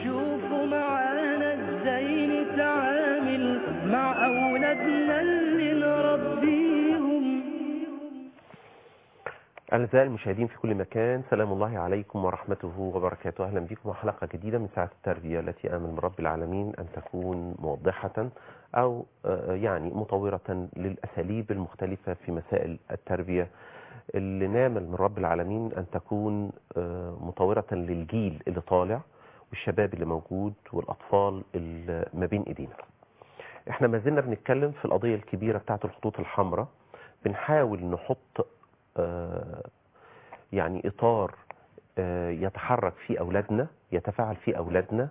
شوفوا معانا ازاي نتعامل مع أولادنا اللي نربيهم. أعزائي المشاهدين في كل مكان، سلام الله عليكم ورحمته وبركاته. أهلا بكم وحلقة جديدة من ساعة التربية التي آمل من رب العالمين أن تكون موضحة أو يعني مطورة للأساليب المختلفة في مسائل التربية، اللي نامل من رب العالمين أن تكون مطورة للجيل اللي طالع والشباب اللي موجود والأطفال اللي ما بين إيدينا. احنا ما زلنا بنتكلم في القضية الكبيرة بتاعت الخطوط الحمراء، بنحاول نحط يعني إطار يتحرك فيه أولادنا، يتفاعل فيه أولادنا،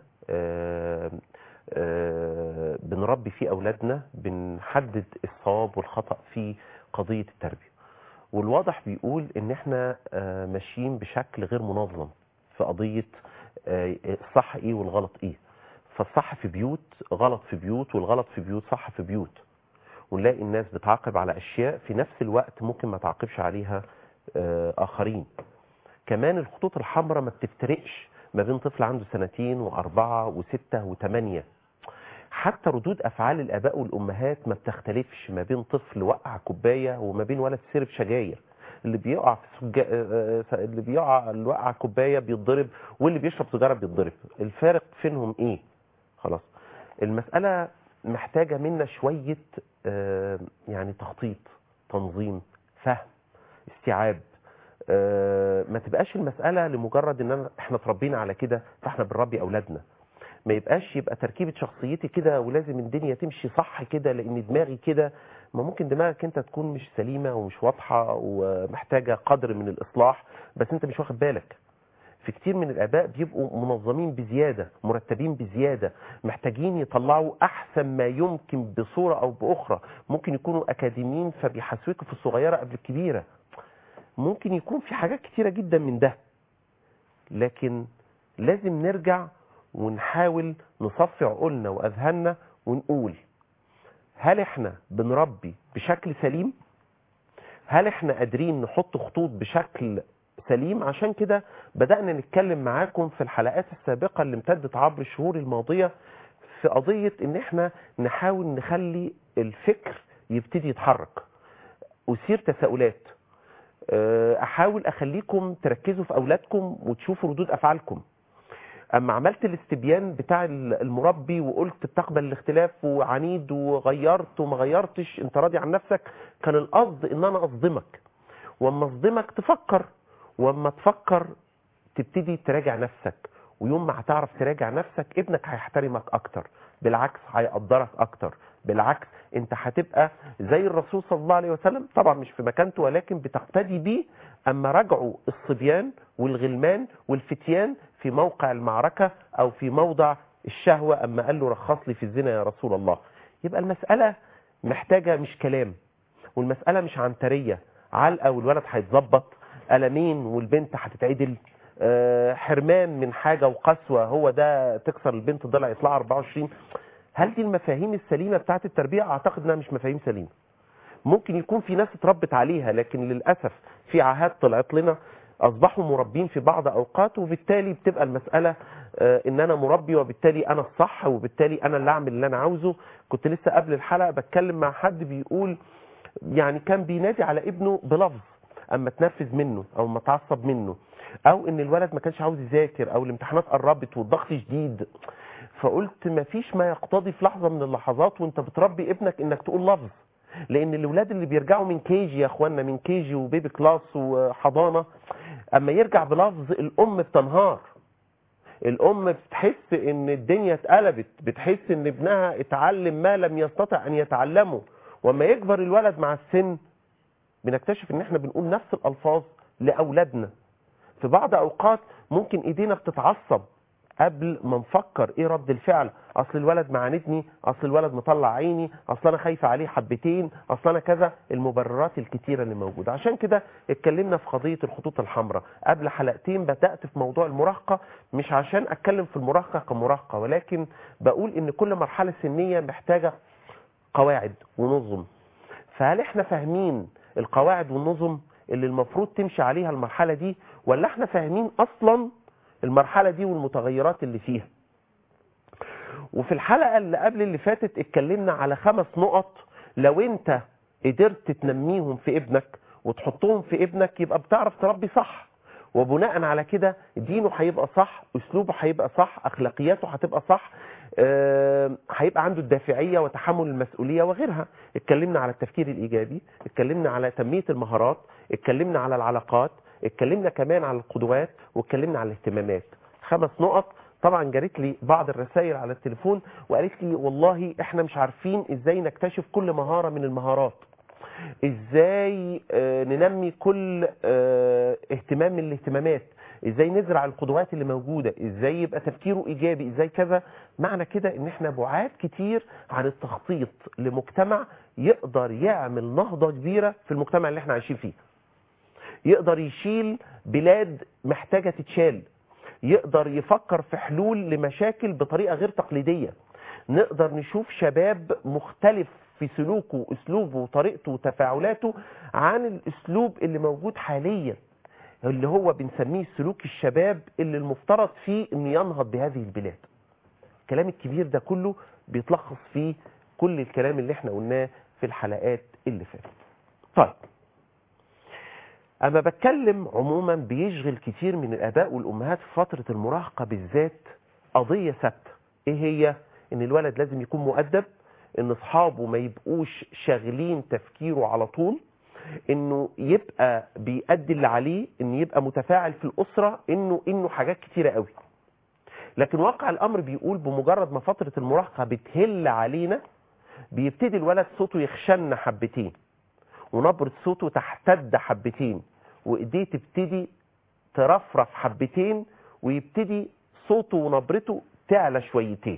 بنربي فيه أولادنا، بنحدد الصواب والخطأ في قضية التربية. والواضح بيقول إن احنا ماشيين بشكل غير منظم في قضية الصح إيه والغلط إيه. فالصح في بيوت غلط في بيوت، والغلط في بيوت صح في بيوت، ونلاقي الناس بتعاقب على أشياء في نفس الوقت ممكن ما تعاقبش عليها آخرين. كمان الخطوط الحمراء ما بتفترقش ما بين طفل عنده 2 و4 و6 و8. حتى ردود أفعال الآباء والأمهات ما بتختلفش ما بين طفل وقع كوباية وما بين ولد سرب شجاير. اللي بيقع اللي وقع كوباية بيتضرب، واللي بيشرب سيجارة بيتضرب. الفارق فينهم إيه؟ خلاص، المسألة محتاجة منا شوية يعني تخطيط، تنظيم، فهم، استيعاب. ما تبقاش المسألة لمجرد ان احنا تربينا على كده فاحنا بنربي اولادنا. ما يبقاش يبقى تركيبة شخصيتي كده ولازم الدنيا تمشي صح كده لان دماغي كده. ما ممكن دماغك انت تكون مش سليمة ومش واضحة ومحتاجة قدر من الاصلاح، بس انت مش واخد بالك. في كتير من الآباء بيبقوا منظمين بزيادة، مرتبين بزيادة، محتاجين يطلعوا أحسن ما يمكن بصورة أو بأخرى. ممكن يكونوا أكاديميين فبيحسوكوا في الصغيرة قبل الكبيرة. ممكن يكون في حاجات كتيرة جدا من ده، لكن لازم نرجع ونحاول نصفي عقولنا وأذهاننا ونقول: هل احنا بنربي بشكل سليم؟ هل احنا قادرين نحط خطوط بشكل سليم؟ عشان كده بدأنا نتكلم معاكم في الحلقات السابقة اللي امتدت عبر الشهور الماضية في قضية ان احنا نحاول نخلي الفكر يبتدي يتحرك. أثير تساؤلات، احاول اخليكم تركزوا في اولادكم وتشوفوا ردود افعالكم. اما عملت الاستبيان بتاع المربي وقلت بتقبل الاختلاف وعنيد وغيرت وما غيرتش، انت راضي عن نفسك، كان القصد ان انا اصدمك. واما اصدمك تفكر، واما تفكر تبتدي تراجع نفسك. ويوم ما هتعرف تراجع نفسك ابنك هيحترمك اكتر، بالعكس هيقدرك اكتر، بالعكس انت هتبقى زي الرسول صلى الله عليه وسلم، طبعا مش في مكانته ولكن بتقتدي بيه. اما رجعوا الصبيان والغلمان والفتيان في موقع المعركة او في موضع الشهوة، اما قال له رخص لي في الزنا يا رسول الله. يبقى المسألة محتاجة مش كلام، والمسألة مش عنترية علقة والولد هيتظبط، قلمين والبنت هتتعدل، حرمان من حاجة وقسوة هو ده تكسر البنت ضلع يطلع 24. هل دي المفاهيم السليمة بتاعت التربية؟ اعتقد انها مش مفاهيم سليمة. ممكن يكون في ناس اتربت عليها، لكن للأسف في عاهات طلعت لنا اصبحوا مربين في بعض اوقات، وبالتالي بتبقى المسألة ان انا مربي وبالتالي انا الصح وبالتالي انا اللي اعمل اللي انا عاوزه. كنت لسه قبل الحلقة بتكلم مع حد بيقول يعني كان بينادي على ابنه بلفظ اما تنرفز منه او ما تعصب منه، او ان الولد ما كانش عاوز يذاكر، او الامتحانات قربت والضغط شديد. فقلت ما فيش ما يقتضي في لحظة من اللحظات وانت بتربي ابنك انك تقول لفظ. لان الاولاد اللي بيرجعوا من كيجي يا اخوانا، من كيجي وبيبي كلاس وحضانة، اما يرجع بلفظ الام بتنهار. الام بتحس ان الدنيا اتقلبت، بتحس ان ابنها اتعلم ما لم يستطع ان يتعلمه. وما يكبر الولد مع السن بنكتشف ان احنا بنقول نفس الالفاظ لاولادنا. في بعض اوقات ممكن ايدينا بتتعصب قبل ما نفكر ايه رد الفعل. اصل الولد معاندني، اصل الولد مطلع عيني، اصل انا خايفه عليه حبتين، اصل انا كذا. المبررات الكتيره اللي موجوده. عشان كده اتكلمنا في قضيه الخطوط الحمراء. قبل حلقتين بدات في موضوع المراهقه، مش عشان اتكلم في المراهقه كمراهقه، ولكن بقول ان كل مرحله سنيه محتاجه قواعد ونظم. فهل احنا فاهمين القواعد والنظم اللي المفروض تمشي عليها المرحلة دي، ولا احنا فاهمين اصلا المرحلة دي والمتغيرات اللي فيها؟ وفي الحلقة اللي قبل اللي فاتت اتكلمنا على 5 نقط لو انت قدرت تنميهم في ابنك وتحطهم في ابنك يبقى بتعرف تربي صح، وبناء على كده دينه هيبقى صح، اسلوبه هيبقى صح، اخلاقياته هتبقى صح، هيبقى عنده الدافعية وتحمل المسؤولية وغيرها. اتكلمنا على التفكير الايجابي، اتكلمنا على تنمية المهارات، اتكلمنا على العلاقات، اتكلمنا كمان على القدوات، واتكلمنا على الاهتمامات. 5 نقط. طبعا جارت لي بعض الرسائل على التليفون وقالت لي والله احنا مش عارفين ازاي نكتشف كل مهارة من المهارات، ازاي ننمي كل اهتمام من الاهتمامات، ازاي نزرع القدوات اللي موجودة، ازاي يبقى تفكيره ايجابي، ازاي كذا. معنى كده ان احنا بعاد كتير عن التخطيط لمجتمع يقدر يعمل نهضة كبيرة في المجتمع اللي احنا عايشين فيه، يقدر يشيل بلاد محتاجة تتشال، يقدر يفكر في حلول لمشاكل بطريقة غير تقليدية، نقدر نشوف شباب مختلف في سلوكه واسلوبه وطريقته وتفاعلاته عن الاسلوب اللي موجود حاليا، اللي هو بنسميه سلوك الشباب اللي المفترض فيه ان ينهض بهذه البلاد. الكلام الكبير ده كله بيتلخص فيه كل الكلام اللي احنا قلناه في الحلقات اللي فاتت. طيب، اما بتكلم عموما بيشغل كتير من الاباء والامهات في فترة المراهقة بالذات قضية ثابتة. ايه هي؟ ان الولد لازم يكون مؤدب، ان اصحابه ما يبقوش شاغلين تفكيره على طول، انه يبقى بيأدي اللي عليه، ان يبقى متفاعل في الاسرة، انه حاجات كتيرة قوي. لكن واقع الامر بيقول بمجرد ما فترة المراهقة بتهل علينا بيبتدي الولد صوته يخشن حبتين، ونبرة صوته تحتد حبتين، وايديه تبتدي ترفرف حبتين، ويبتدي صوته ونبرته تعلى شويتين.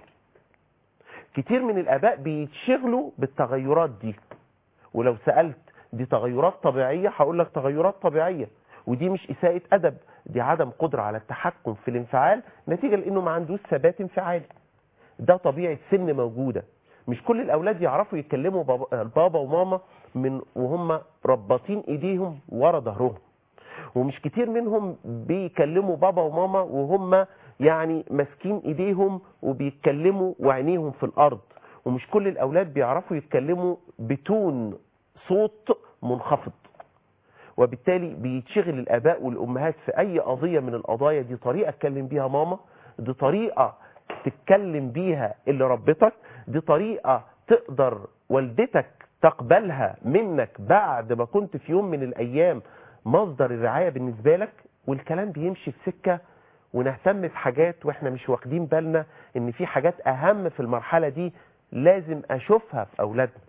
كتير من الآباء بيتشغلوا بالتغيرات دي، ولو سألت دي تغيرات طبيعية هقول لك تغيرات طبيعية، ودي مش إساءة أدب، دي عدم قدرة على التحكم في الانفعال نتيجة لأنه ما عندوش ثبات انفعالي. ده طبيعة سن موجودة. مش كل الأولاد يعرفوا يتكلموا بابا وماما من وهم رباطين إيديهم ورا ظهرهم، ومش كتير منهم بيكلموا بابا وماما وهم يعني ماسكين ايديهم وبيتكلموا وعينيهم في الارض، ومش كل الاولاد بيعرفوا يتكلموا بتون صوت منخفض. وبالتالي بيتشغل الاباء والامهات في اي قضية من القضايا دي طريقة تكلم بيها ماما، دي طريقة تتكلم بيها اللي ربتك، دي طريقة تقدر والدتك تقبلها منك بعد ما كنت في يوم من الايام مصدر الرعاية بالنسبة لك. والكلام بيمشي في سكة ونهتم بحاجات واحنا مش واخدين بالنا ان في حاجات اهم في المرحلة دي لازم اشوفها في اولادنا.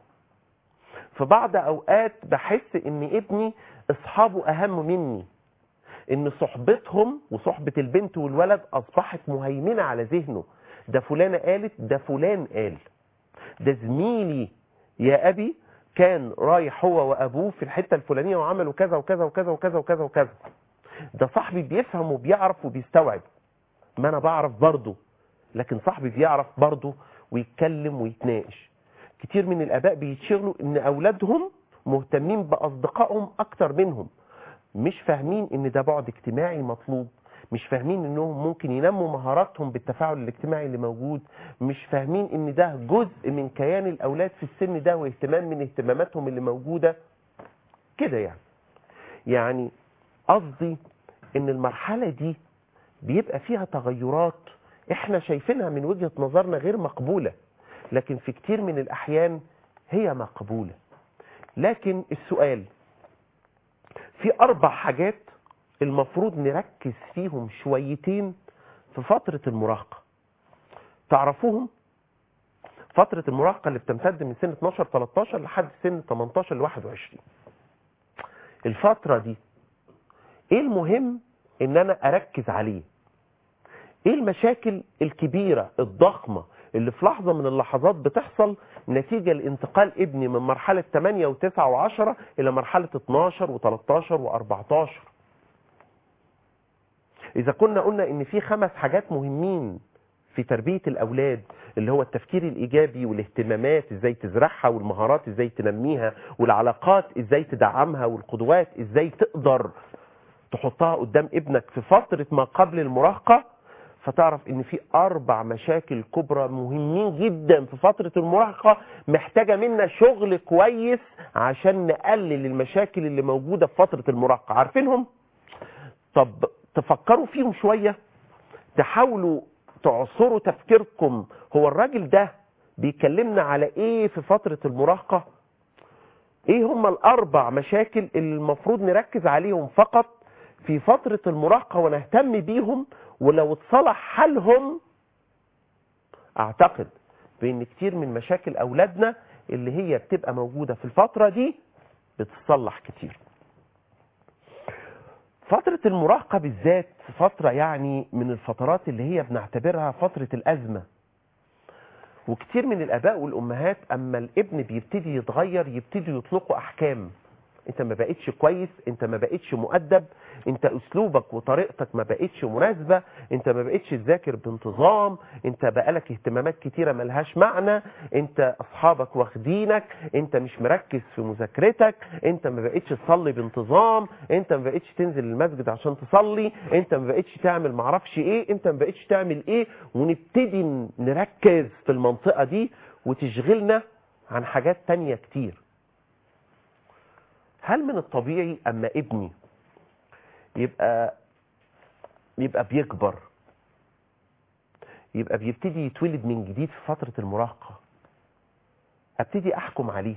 في بعض اوقات بحس ان ابني اصحابه اهم مني، ان صحبتهم وصحبة البنت والولد اصبحت مهيمنة على ذهنه. ده فلانة قالت، ده فلان قال، ده زميلي يا ابي كان رايح هو وابوه في الحتة الفلانية وعملوا كذا وكذا وكذا وكذا وكذا وكذا. ده صاحبي بيفهم وبيعرف وبيستوعب، ما انا بعرف برضه، لكن صاحبي بيعرف برضه ويتكلم ويتناقش. كتير من الاباء بيتشغلوا ان اولادهم مهتمين باصدقائهم اكتر منهم، مش فاهمين ان ده بعد اجتماعي مطلوب، مش فاهمين انهم ممكن ينموا مهاراتهم بالتفاعل الاجتماعي اللي موجود، مش فاهمين ان ده جزء من كيان الاولاد في السن ده واهتمام من اهتماماتهم اللي موجودة كده. يعني قصدي ان المرحلة دي بيبقى فيها تغيرات احنا شايفينها من وجهة نظرنا غير مقبولة، لكن في كتير من الاحيان هي مقبولة. لكن السؤال، في 4 حاجات المفروض نركز فيهم شويتين في فترة المراهقة. تعرفوهم؟ فترة المراهقة اللي بتمتد من سن 12-13 لحد سن 18-21. الفترة دي ايه المهم ان انا اركز عليه؟ ايه المشاكل الكبيرة الضخمة اللي في لحظة من اللحظات بتحصل نتيجة لانتقال ابني من مرحلة 8 و9 و10 الى مرحلة 12 و13 و14؟ اذا كنا قلنا ان في 5 حاجات مهمين في تربية الاولاد، اللي هو التفكير الايجابي والاهتمامات ازاي تزرعها، والمهارات ازاي تنميها، والعلاقات ازاي تدعمها، والقدوات ازاي تقدر تحطها قدام ابنك في فترة ما قبل المراهقة، فتعرف ان في 4 مشاكل كبرى مهمين جدا في فترة المراهقة محتاجة منا شغل كويس عشان نقلل المشاكل اللي موجودة في فترة المراهقة. عارفينهم؟ طب تفكروا فيهم شوية، تحاولوا تعصروا تفكيركم. هو الراجل ده بيكلمنا على ايه في فترة المراهقة؟ ايه هم ال4 مشاكل اللي المفروض نركز عليهم فقط في فترة المراهقة ونهتم بيهم، ولو اتصلح حالهم اعتقد بان كتير من مشاكل اولادنا اللي هي بتبقى موجودة في الفترة دي بتصلح كتير. فترة المراهقة بالذات فترة يعني من الفترات اللي هي بنعتبرها فترة الأزمة، وكتير من الآباء والأمهات أما الابن بيبتدي يتغير يبتدي يطلقوا أحكام. انت ما بقتش كويس، انت ما بقتش مؤدب، انت اسلوبك وطريقتك ما بقتش مناسبة، انت ما بقتش تذاكر بانتظام، انت بقالك اهتمامات كتيرة ملهاش معنى، انت اصحابك واخدينك، انت مش مركز في مذاكرتك، انت ما بقتش تصلي بانتظام، انت ما بقتش تنزل المسجد عشان تصلي، انت ما بقتش تعمل معرفش ايه، انت ما بقتش تعمل ايه. ونبتدي نركز في المنطقة دي وتشغلنا عن حاجات تانية كتير. هل من الطبيعي اما ابني يبقى بيكبر، يبقى بيبتدي يتولد من جديد في فترة المراهقة، ابتدي احكم عليه؟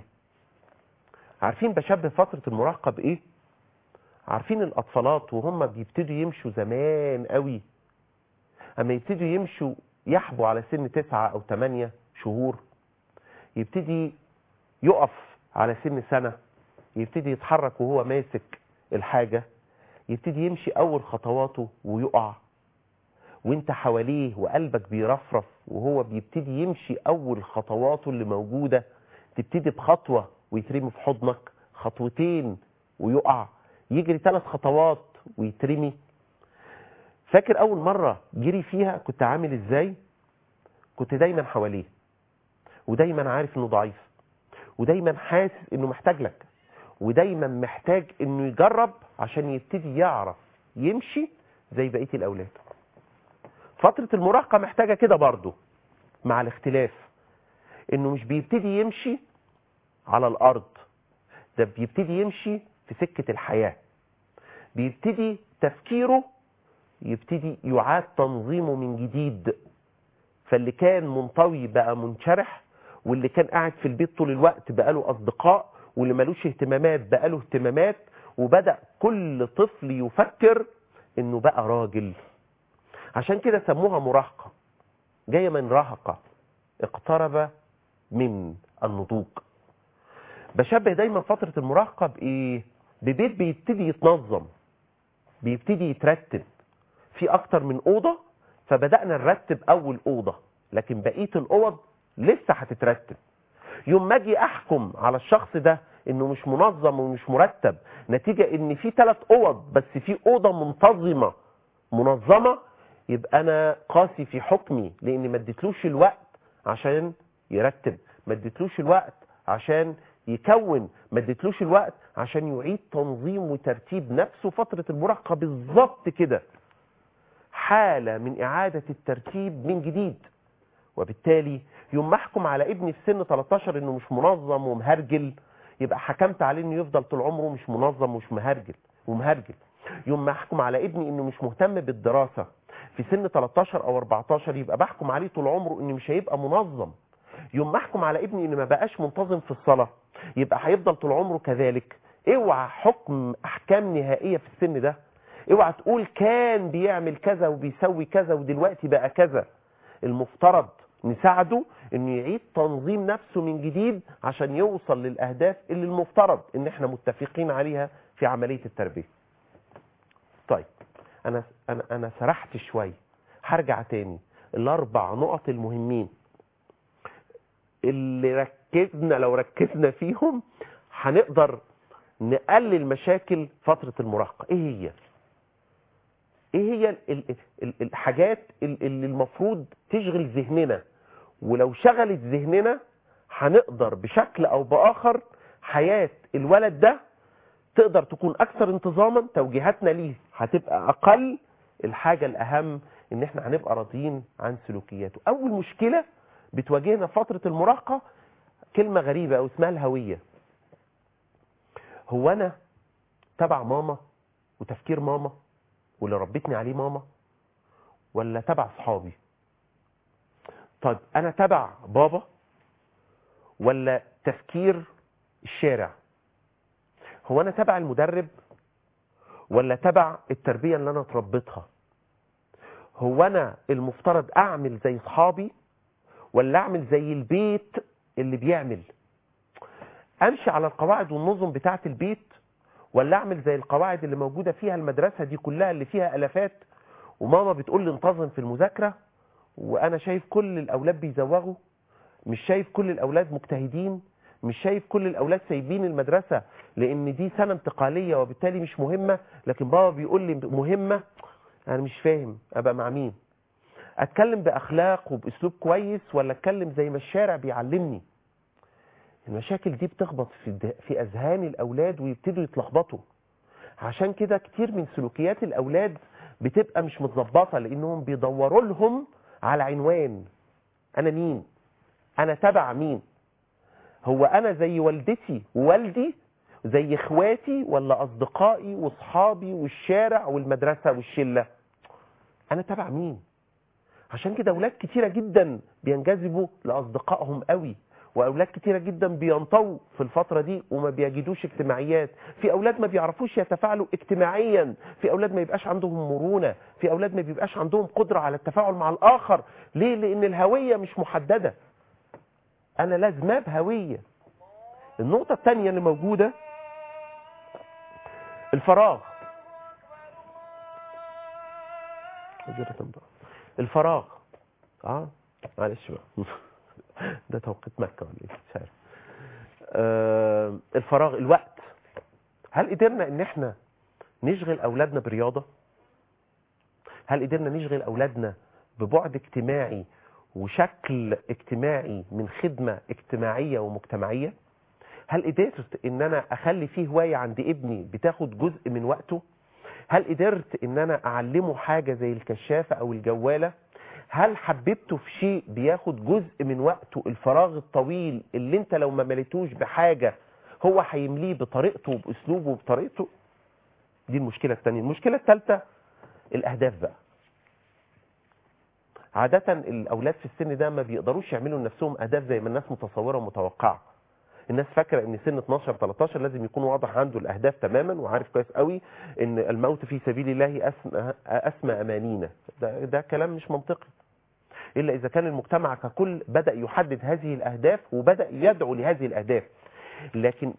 عارفين بشبه فترة المراهقة بايه؟ عارفين الاطفالات وهم بيبتدوا يمشوا زمان قوي، اما يبتدوا يمشوا يحبوا على سن 9 أو 8 شهور، يبتدي يقف على سن سنة، يبتدي يتحرك وهو ماسك الحاجة، يبتدي يمشي أول خطواته ويقع، وانت حواليه وقلبك بيرفرف وهو بيبتدي يمشي أول خطواته اللي موجودة، تبتدي بخطوة ويترمي في حضنك، خطوتين ويقع، يجري 3 خطوات ويترمي. فاكر أول مرة جري فيها كنت عامل ازاي؟ كنت دايما حواليه، ودايما عارف انه ضعيف، ودايما حاسس انه محتاج لك، ودايما محتاج انه يجرب عشان يبتدي يعرف يمشي زي بقية الاولاد. فترة المراهقة محتاجة كده برضو، مع الاختلاف انه مش بيبتدي يمشي على الارض، ده بيبتدي يمشي في سكة الحياة، بيبتدي تفكيره يبتدي يعاد تنظيمه من جديد. فاللي كان منطوي بقى منشرح، واللي كان قاعد في البيت طول الوقت بقى له اصدقاء، واللي مالوش اهتمامات بقى له اهتمامات، وبدأ كل طفل يفكر انه بقى راجل. عشان كده سموها مراهقة، جاية من راهقة، اقترب من النضوج. بشبه دايما فترة المراهقة بايه؟ ببيت بيبتدي يتنظم، بيبتدي يترتب في اكتر من اوضة، فبدأنا نرتب اول اوضة، لكن بقية الاوض لسه هتترتب. يوم ما اجي احكم على الشخص ده انه مش منظم ومش مرتب، نتيجة ان في 3 اوض بس في اوضة منتظمة منظمة، يبقى انا قاسي في حكمي، لاني ما اديتلوش الوقت عشان يرتب، ما اديتلوش الوقت عشان يكون، ما اديتلوش الوقت عشان يعيد تنظيم وترتيب نفسه. فترة المراهقة بالظبط كده، حالة من اعادة الترتيب من جديد. وبالتالي يوم ما احكم على ابني في سن 13 انه مش منظم ومهرجل، يبقى حكمت عليه انه يفضل طول عمره مش منظم ومش مهرجل. يوم ما احكم على ابني انه مش مهتم بالدراسة في سن 13 او 14، يبقى بحكم عليه طول عمره انه مش هيبقى منظم. يوم ما احكم على ابني انه ما بقاش منتظم في الصلاة، يبقى هيفضل طول عمره كذلك. اوعى حكم احكام نهائية في السن ده، اوعى تقول كان بيعمل كذا وبيسوي كذا ودلوقتي بقى كذا. المفترض نساعده انه يعيد تنظيم نفسه من جديد عشان يوصل للاهداف اللي المفترض ان احنا متفقين عليها في عملية التربية. طيب انا سرحت شوي، هرجع تاني. ال4 نقط المهمين اللي لو ركزنا فيهم هنقدر نقلل مشاكل فترة المراهقة. ايه هي الحاجات اللي المفروض تشغل ذهننا، ولو شغلت ذهننا هنقدر بشكل او باخر حياة الولد ده تقدر تكون اكثر انتظاما، توجيهاتنا ليه هتبقى اقل. الحاجة الاهم ان احنا هنبقى راضيين عن سلوكياته. اول مشكلة بتواجهنا في فترة المراهقة كلمة غريبة او اسمها الهوية. هو انا تبع ماما وتفكير ماما واللي ربتني عليه ماما، ولا تبع صحابي؟ طيب انا تبع بابا ولا تفكير الشارع؟ هو انا تبع المدرب ولا تبع التربية اللي انا اتربيتها؟ هو انا المفترض اعمل زي صحابي ولا اعمل زي البيت اللي بيعمل؟ امشي على القواعد والنظم بتاعة البيت ولا اعمل زي القواعد اللي موجودة فيها المدرسة دي كلها اللي فيها الافات، وماما بتقول لي انتظم في المذاكرة، وانا شايف كل الاولاد بيزوغوا، مش شايف كل الاولاد مجتهدين، مش شايف كل الاولاد سايبين المدرسة لان دي سنة انتقالية وبالتالي مش مهمة، لكن بابا بيقول لي مهمة. انا مش فاهم ابقى مع مين؟ اتكلم باخلاق وباسلوب كويس ولا اتكلم زي ما الشارع بيعلمني؟ المشاكل دي بتخبط في اذهان الاولاد ويبتدوا يتلخبطوا. عشان كده كتير من سلوكيات الاولاد بتبقى مش متظبطه، لانهم بيدوروا لهم على عنوان. انا مين؟ انا تبع مين؟ هو انا زي والدتي ووالدي، زي اخواتي، ولا اصدقائي واصحابي والشارع والمدرسه والشله؟ انا تبع مين؟ عشان كده اولاد كتيره جدا بينجذبوا لاصدقائهم قوي، واولاد كتيره جدا بينطوا في الفتره دي وما بيجدوش اجتماعيات. في اولاد ما بيعرفوش يتفاعلوا اجتماعيا، في اولاد ما يبقاش عندهم مرونه، في اولاد ما بيبقاش عندهم قدره على التفاعل مع الاخر. ليه؟ لان الهويه مش محدده. انا لازمه بهويه. النقطه الثانيه اللي موجوده الفراغ. الفراغ معلش بقى ده توقيت مكة ولا ايه؟ مش عارف. الفراغ، الوقت. هل قدرنا ان احنا نشغل اولادنا برياضة؟ هل قدرنا نشغل اولادنا ببعد اجتماعي وشكل اجتماعي من خدمة اجتماعية ومجتمعية؟ هل قدرت ان انا اخلي فيه هواية عند ابني بتاخد جزء من وقته؟ هل قدرت ان انا اعلمه حاجة زي الكشافة او الجوالة؟ هل حببته في شيء بياخد جزء من وقته؟ الفراغ الطويل اللي انت لو ما مليتوش بحاجة هو هيمليه بطريقته وباسلوبه وبطريقته. دي المشكلة الثانية. المشكلة الثالثة الاهداف بقى. عادة الاولاد في السن ده ما بيقدروش يعملوا لنفسهم اهداف زي ما الناس متصورة ومتوقعة. الناس فاكرة ان سن 12 13 لازم يكون واضح عنده الاهداف تماما وعارف كويس قوي ان الموت في سبيل الله اسمى امانينا. ده كلام مش منطقي، إلا إذا كان المجتمع ككل بدأ يحدد هذه الأهداف وبدأ يدعو لهذه الأهداف. لكن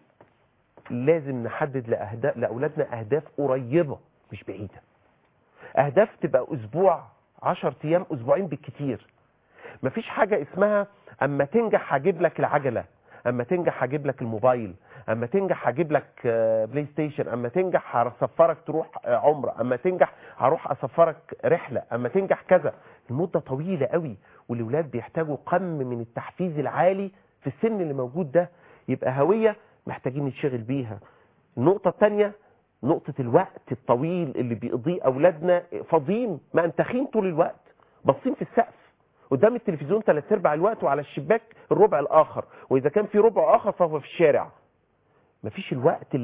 لازم نحدد لأولادنا أهداف قريبة مش بعيدة. أهداف تبقى أسبوع، 10 أيام، أسبوعين بالكتير. مفيش حاجة اسمها أما تنجح هجيب لك العجلة، أما تنجح هجيب لك الموبايل، أما تنجح هجيب لك بلاي ستيشن، أما تنجح هسفرك تروح عمرة، أما تنجح هروح أسفرك رحلة، أما تنجح كذا. المدة طويلة قوي، والأولاد بيحتاجوا كم من التحفيز العالي في السن اللي موجود ده. يبقى هوية محتاجين نتشغل بيها. النقطة الثانية نقطة الوقت الطويل اللي بيقضيه أولادنا فاضيين مأنتخين طول الوقت، باصين في السقف قدام التلفزيون 3/4 الوقت، وعلى الشباك الربع الآخر، وإذا كان في ربع آخر فهو في الشارع. مفيش الوقت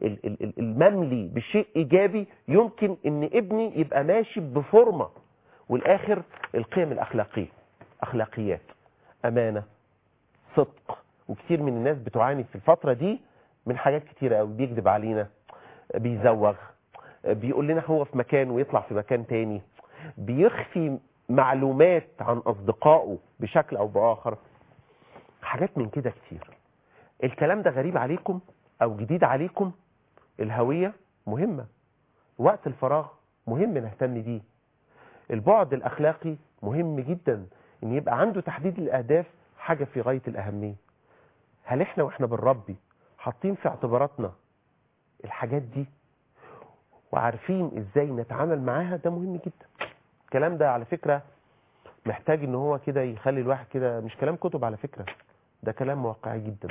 المملي بشيء إيجابي يمكن إن ابني يبقى ماشي بفورمة. والآخر القيم الأخلاقية، أخلاقيات، أمانة، صدق. وكثير من الناس بتعاني في الفترة دي من حاجات كتيرة قوي. بيكذب علينا، بيزوغ، بيقول لنا هو في مكان ويطلع في مكان تاني، بيخفي معلومات عن أصدقائه بشكل أو بآخر. حاجات من كده كتير. الكلام ده غريب عليكم أو جديد عليكم. الهوية مهمة، وقت الفراغ مهم نهتم بيه، البعد الأخلاقي مهم جدا، إن يبقى عنده تحديد الأهداف حاجة في غاية الأهمية. هل إحنا وإحنا بنربي حاطين في اعتباراتنا الحاجات دي وعارفين إزاي نتعامل معاها؟ ده مهم جدا. الكلام ده على فكرة محتاج إن هو كده يخلي الواحد كده، مش كلام كتب على فكرة، ده كلام واقعي جدا.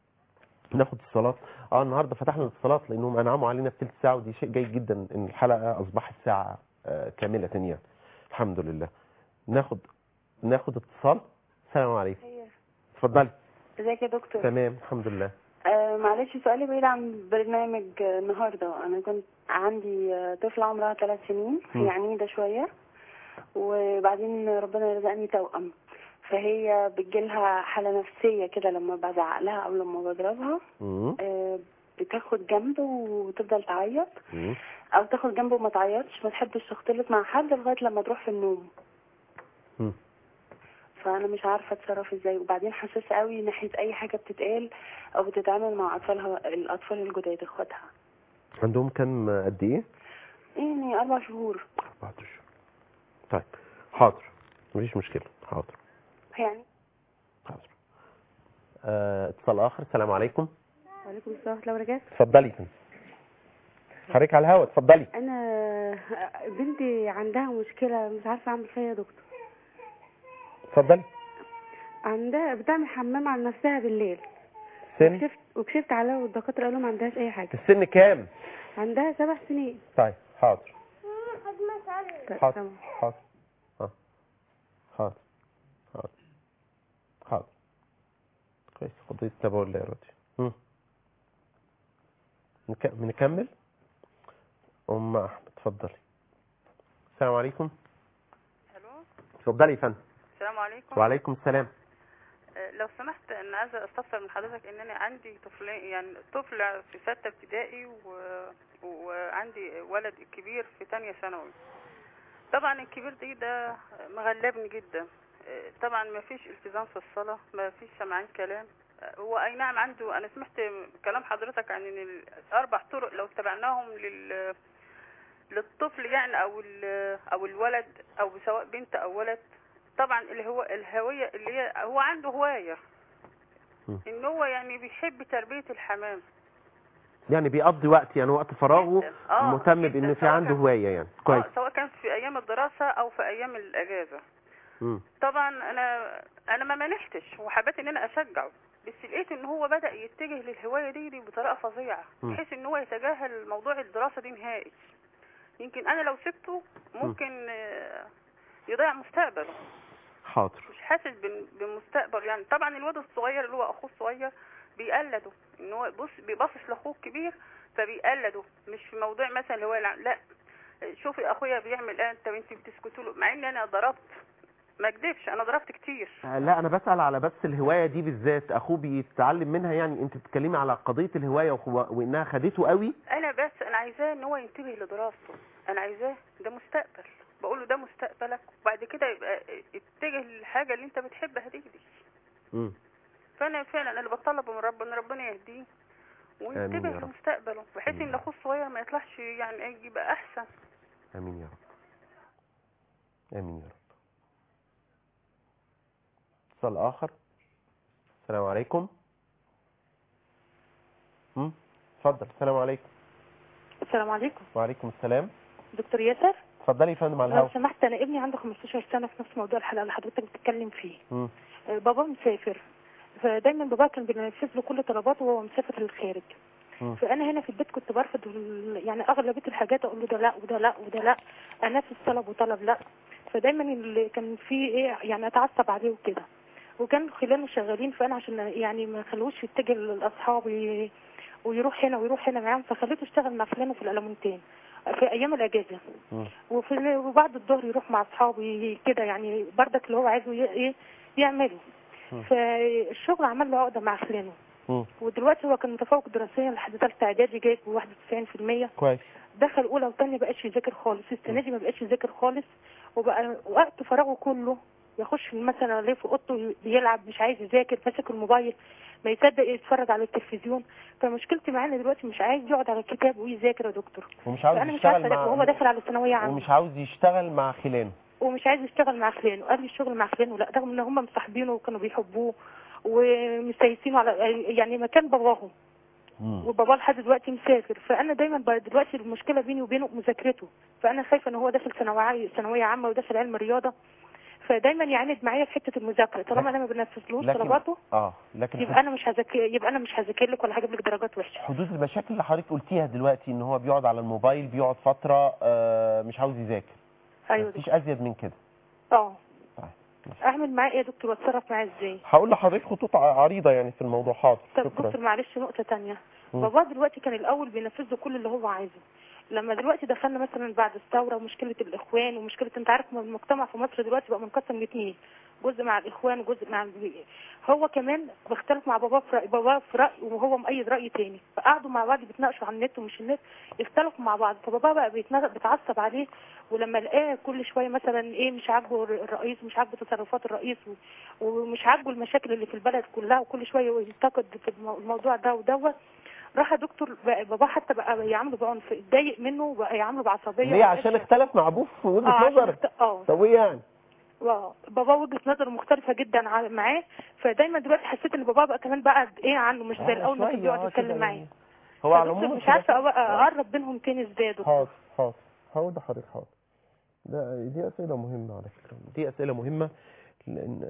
ناخد الصلاة. النهاردة فتحنا الاتصالات لأنهم أنعموا علينا في ثلث ساعة، ودي شيء جيد جدا إن الحلقة أصبحت ساعة كاملة يعني. الحمد لله. ناخد اتصال. السلام عليكم. اتفضلي. ازيك يا دكتور؟ تمام الحمد لله. معلش سؤالي بعيد عن برنامج النهارده. انا كنت عندي طفله عمرها 3 سنين، هي عنيده شويه، وبعدين ربنا رزقني توأم، فهي بتجيلها حاله نفسيه كده لما بزعق لها او لما بضربها. بتاخد جنب وتفضل تعيط، او تاخد جنب وما تعيطش، ما تحبش تختلط مع حد لغايه لما تروح في النوم. فانا مش عارفه اتصرف ازاي، وبعدين حساسه قوي ناحيه اي حاجه بتتقال او بتتعامل مع الاطفال الجداد اخواتها. عندهم كم قد ايه؟ يعني 4 شهور. 4 شهور. طيب حاضر مفيش مشكله. حاضر يعني حاضر. اتصال اخر. السلام عليكم. وعليكم السلام ورحمه الله وبركاته. اتفضلي حضرتك على الهواء. اتفضلي. انا بنتي عندها مشكله مش عارفه اعمل فيها يا دكتور. اتفضلي. عندها بتعمل حمام على نفسها بالليل. سن؟ وكشفت عليها والدكاتره قالوا ما عندهاش اي حاجه. السن كام؟ عندها 7 سنين. طيب حاضر. طيب حاضر تمام. حاضر حاضر حاضر حاضر. كويس. قضية تبول يا راجل. نكمل. أم أحمد اتفضلي. السلام عليكم. الو. اتفضلي يا فندم. السلام عليكم. وعليكم السلام. لو سمحت انا عايزه استفسر من حضرتك ان انا عندي طفلين، يعني طفل في 6 ابتدائي وعندي ولد كبير في 2 ثانوي. طبعا الكبير ده مغلبني جدا. طبعا ما فيش التزام في الصلاه، ما فيش سمعان كلام. هو اي نعم عنده، انا سمعت كلام حضرتك عن ان ال4 طرق لو اتبعناهم للطفل يعني او الولد او سواء بنت او ولد. طبعا الهوية اللي هو عنده هواية ان هو يعني بيحب تربية الحمام، يعني بيقضي وقت، يعني وقت فراغه مهتم بان في عنده هواية يعني. كويس. سواء كان في ايام الدراسة او في ايام الاجازة. طبعا انا ما منحتش وحبيت ان انا اشجعه، بس لقيت ان هو بدأ يتجه للهواية دي بطريقة فظيعة، بحيث ان هو يتجاهل موضوع الدراسة دي نهائي. يمكن انا لو سبته ممكن يضيع مستقبله. حاضر. مش حاسس بالمستقبل يعني. طبعا الواد الصغير اللي هو اخوه الصغير بيقلده، ان هو بيبصص لاخوه الكبير فبيقلده، مش في موضوع مثلا اللي هو لا شوفي اخويا بيعمل ايه، انت بتسكتوا له، مع ان انا ضربت، ما اكذبش انا ضربت كتير. لا انا بسأل على بس الهواية دي بالذات، اخوه بيتعلم منها يعني؟ انت بتتكلمي على قضية الهواية وانها خدته قوي. انا عايزاه ان هو ينتبه لدراسته، انا عايزاه، ده مستقبل، بقول له ده مستقبلك، وبعد كده يبقى اتجه للحاجه اللي انت بتحبها دي. فانا فعلا انا بطلب من ربنا يهديه وينتبه لمستقبله، بحيث ان اخوه الصغير ما يطلعش يعني يبقى احسن. امين يا رب. امين يا رب. اتصال اخر. السلام عليكم. اتفضل. السلام عليكم. السلام عليكم. وعليكم السلام. دكتور ياسر. اتفضلي يا فندم على الهواء. لو سمحت، انا ابني عنده 15 سنه في نفس موضوع الحلقه اللي حضرتك بتتكلم فيه. بابا مسافر، فدايما بابا كان بينفذ له كل طلباته وهو مسافر للخارج. فانا هنا في البيت كنت برفض يعني اغلبيه الحاجات، اقول له ده لا وده لا وده لا، انفذ طلب وطلب لا. فدايما اللي كان فيه ايه يعني اتعصب عليه وكده، وكان خلاله شغالين، فانا عشان يعني ما خلوش يتجه لاصحاب ويروح هنا ويروح هنا معاهم، فخليته يشتغل مع فلان في الالمونتين في ايام الاجازه، وبعد الظهر يروح مع اصحابه كده، يعني بردك اللي هو عايزه يعمله. فالشغل عمل له عقده مع فلانه. ودلوقتي هو كان متفوق دراسيا لحد ثالثه اعدادي، جايب 91%. كويس. دخل اولى وثانيه بقاش يذاكر خالص، السنه دي ما بقاش يذاكر خالص، وبقى وقت فراغه كله يخش مثلا ليه في اوضته بيلعب، مش عايز يذاكر، ماسك الموبايل، ما يصدق يتفرج على التلفزيون. فمشكلتي معانا دلوقتي مش عايز يقعد على الكتاب ويذاكر يا دكتور، ومش عاوز يشتغل مع، وهو داخل على ثانويه عامه، ومش عاوز يشتغل مع خلانه، ومش عايز يشتغل مع خلانه. قال لي الشغل مع خلانه لا، رغم ان هم مصاحبينه وكانوا بيحبوه ومسيسينه على يعني مكان باباهم، وباباه لحد دلوقتي مسافر. فانا دايما دلوقتي المشكله بيني وبينه مذاكرته، فانا خايفه ان هو داخل ثانويه عامه وداخل علم رياضه، فدايما يعاند معايا في حته المذاكره. طالما انا ما بنفذلوش طلباته لكن يبقى انا مش هذاكر لك ولا هجيب لك درجات وحشه. حدود المشاكل اللي حضرتك قلتيها دلوقتي، ان هو بيقعد على الموبايل، بيقعد فتره مش عاوز يذاكر، ايوه مفيش دكتور. ازيد من كده. اه طيب ماشي. اعمل معاه ايه يا دكتور واتصرف معاه ازاي؟ هقول لحضرتك خطوط عريضه يعني في الموضوع. حاضر. طب شكرا. دكتور معلش نقطة تانية. مم. بابا دلوقتي كان الأول بينفذ له كل اللي هو عايزه. لما دلوقتي دخلنا مثلا بعد الثورة ومشكلة الإخوان ومشكلة أنت عارف المجتمع في مصر دلوقتي بقى منقسم ل2، جزء مع الإخوان وجزء مع هو كمان بيختلف مع بابا في رأي، بابا في رأي وهو مؤيد رأي تاني، فقعدوا مع بعض بيتناقشوا عن النت ومش النت، اختلفوا مع بعض، فبابا بقى بيتعصب عليه. ولما لقاه كل شوية مثلا ايه مش عاجبه الرئيس ومش عاجبه تصرفات الرئيس ومش عاجبه المشاكل اللي في البلد كلها وكل شوية ينتقد في الموضوع ده ودوت، راح دكتور بابا حتى بقى يعامله بعنف، اتضايق منه وبقى يعامله بعصبيه. ليه؟ عشان اختلف مع ابوه في وجهه نظر. طب ايه يعني؟ بابا وجهه نظر مختلفه جدا معاه، فدايما دلوقتي حسيت ان بابا بقى كمان بقى ايه عنه مش زي الاول ما كان بيقعد يتكلم معاه. يعني هو على العموم مش عارفه اقرب بينهم تاني ازاي يا دكتور. حاضر هقول لحضرتك. حاضر. دي اسئله مهمه على فكره، دي اسئله مهمه لان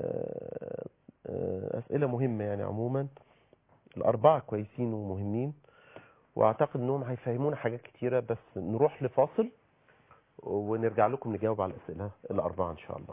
اسئله مهمه يعني. عموما الاربعه كويسين ومهمين، واعتقد انهم هيفهمونا حاجات كتيره، بس نروح لفاصل ونرجع لكم نجاوب على الاسئله الاربعه ان شاء الله.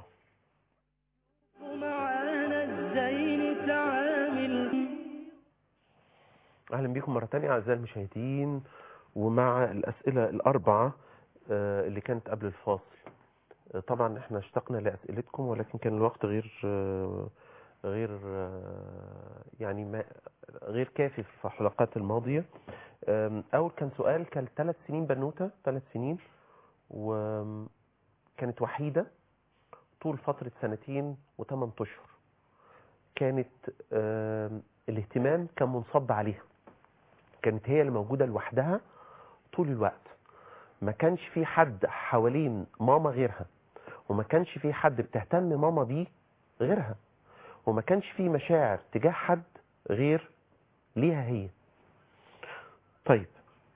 اهلا بكم مره ثانيه اعزائي المشاهدين، ومع الاسئله الاربعه اللي كانت قبل الفاصل. طبعا احنا اشتقنا لاسئلتكم، ولكن كان الوقت غير يعني غير كافي في الحلقات الماضيه. اول كان سؤال، كان 3 سنين بنوته، 3 سنين، وكانت وحيده طول فتره 2 و8 اشهر. كانت الاهتمام كان منصب عليها، كانت هي اللي موجوده لوحدها طول الوقت، ما كانش في حد حوالين ماما غيرها، وما كانش في حد بتهتم ماما بيه غيرها، وما كانش في مشاعر تجاه حد غير ليها هي. طيب